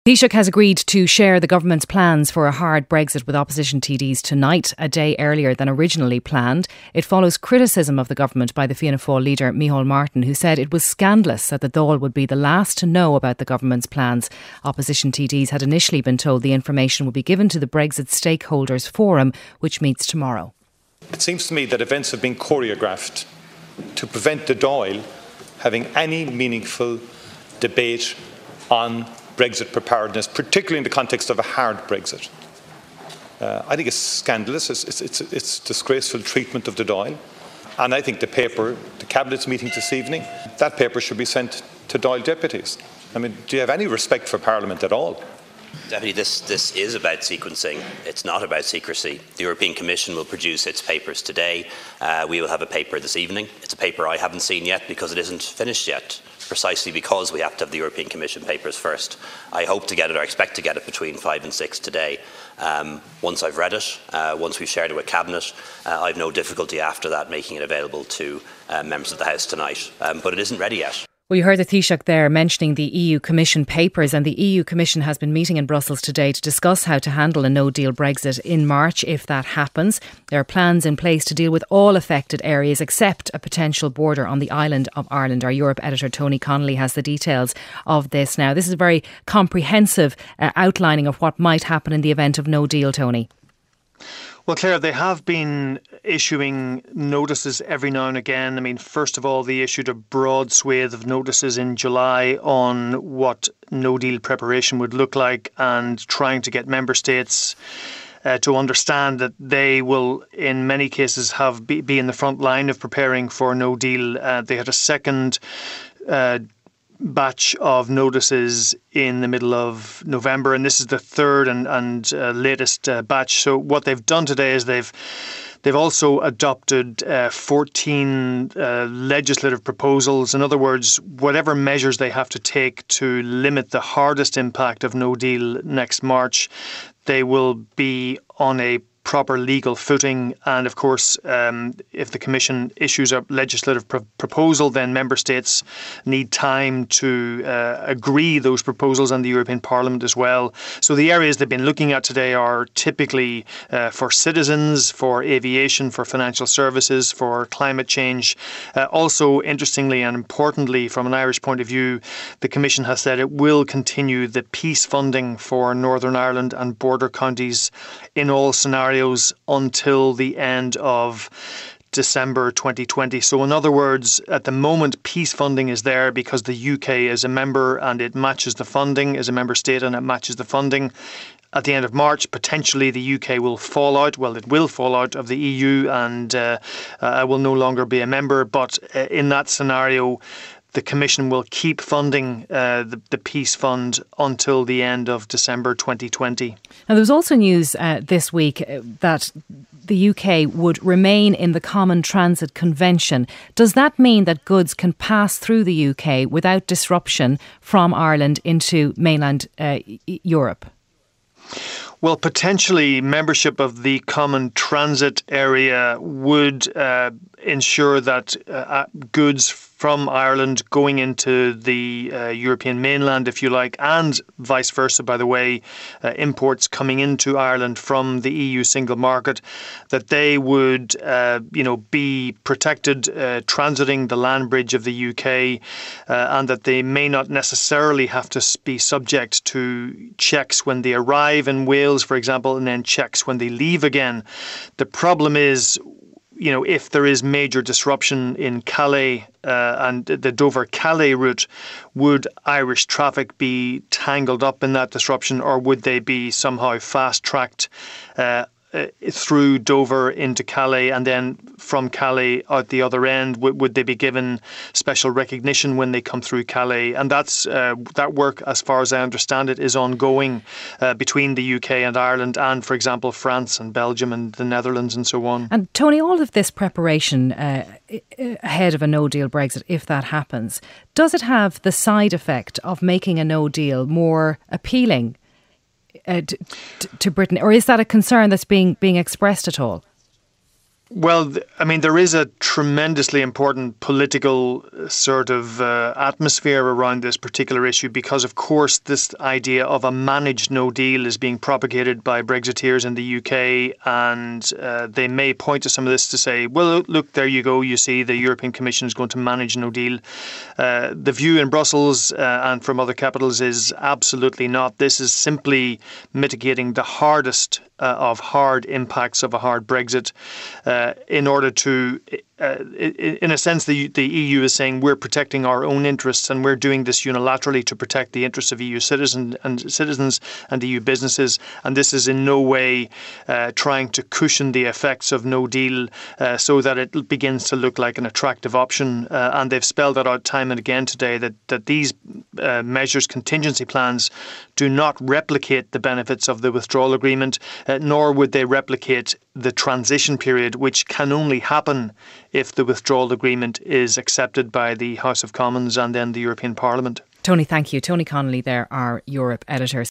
Taoiseach has agreed to share the government's plans for a hard Brexit with opposition TDs tonight, a day earlier than originally planned. It follows criticism of the government by the Fianna Fáil leader Micheál Martin, who said it was scandalous that the Dáil would be the last to know about the government's plans. Opposition TDs had initially been told the information would be given to the Brexit Stakeholders Forum, which meets tomorrow. It seems to me that events have been choreographed to prevent the Dáil having any meaningful debate on Brexit preparedness, particularly in the context of a hard Brexit. I think it's scandalous. It's disgraceful treatment of the Dáil. And I think the Cabinet's meeting this evening, that paper should be sent to Dáil deputies. I mean, do you have any respect for Parliament at all? Deputy, this is about sequencing. It's not about secrecy. The European Commission will produce its papers today. We will have a paper this evening. It's a paper I haven't seen yet because it isn't finished yet, precisely because we have to have the European Commission papers first. I hope to get it, or expect to get it, between 5 and 6 today. Once I've read it, once we've shared it with Cabinet, I've no difficulty after that making it available to members of the House tonight. But it isn't ready yet. Well, you heard the Taoiseach there mentioning the EU Commission papers, and the EU Commission has been meeting in Brussels today to discuss how to handle a no-deal Brexit in March if that happens. There are plans in place to deal with all affected areas except a potential border on the island of Ireland. Our Europe editor Tony Connolly has the details of this now. This is a very comprehensive outlining of what might happen in the event of no deal, Tony. Well, Claire, they have been issuing notices every now and again. I mean, first of all, they issued a broad swathe of notices in July on what no-deal preparation would look like and trying to get member states to understand that they will, in many cases, be in the front line of preparing for no deal. They had a second batch of notices in the middle of November, and this is the third and latest batch. So what they've done today is they've also adopted 14 legislative proposals. In other words, whatever measures they have to take to limit the hardest impact of no deal next March, they will be on a proper legal footing. And of course, if the Commission issues a legislative proposal, then member states need time to agree those proposals, and the European Parliament as well. So the areas they've been looking at today are typically for citizens, for aviation, for financial services, for climate change. Also, interestingly and importantly, from an Irish point of view, the Commission has said it will continue the peace funding for Northern Ireland and border counties in all scenarios until the end of December 2020. So in other words, at the moment, peace funding is there because the UK is a member and it matches the funding, is a member state and it matches the funding. At the end of March, potentially the UK will fall out. Well, it will fall out of the EU and will no longer be a member. But in that scenario, the Commission will keep funding the Peace Fund until the end of December 2020. Now, there was also news this week that the UK would remain in the Common Transit Convention. Does that mean that goods can pass through the UK without disruption from Ireland into mainland Europe? Well, potentially membership of the Common Transit Area would ensure that goods from Ireland going into the European mainland, if you like, and vice versa, by the way, imports coming into Ireland from the EU single market, that they would, be protected transiting the land bridge of the UK, and that they may not necessarily have to be subject to checks when they arrive in Wales, for example, and then checks when they leave again. The problem is, if there is major disruption in Calais and the Dover-Calais route, would Irish traffic be tangled up in that disruption, or would they be somehow fast-tracked through Dover into Calais and then from Calais out the other end? Would they be given special recognition when they come through Calais? And that's that work, as far as I understand it, is ongoing between the UK and Ireland and, for example, France and Belgium and the Netherlands and so on. And Tony, all of this preparation ahead of a no-deal Brexit, if that happens, does it have the side effect of making a no-deal more appealing to Britain, or is that a concern that's being expressed at all? Well, I mean, there is a tremendously important political sort of atmosphere around this particular issue because, of course, this idea of a managed no deal is being propagated by Brexiteers in the UK, and they may point to some of this to say, well, look, there you go, you see, the European Commission is going to manage no deal. The view in Brussels and from other capitals is absolutely not. This is simply mitigating the hardest of hard impacts of a hard Brexit in order to, in a sense, the EU is saying we're protecting our own interests and we're doing this unilaterally to protect the interests of EU citizens and EU businesses. And this is in no way trying to cushion the effects of no deal so that it begins to look like an attractive option. And they've spelled that out time and again today that these measures, contingency plans, do not replicate the benefits of the withdrawal agreement, nor would they replicate the transition period, which can only happen if the withdrawal agreement is accepted by the House of Commons and then the European Parliament. Tony, thank you. Tony Connolly there, our Europe editor.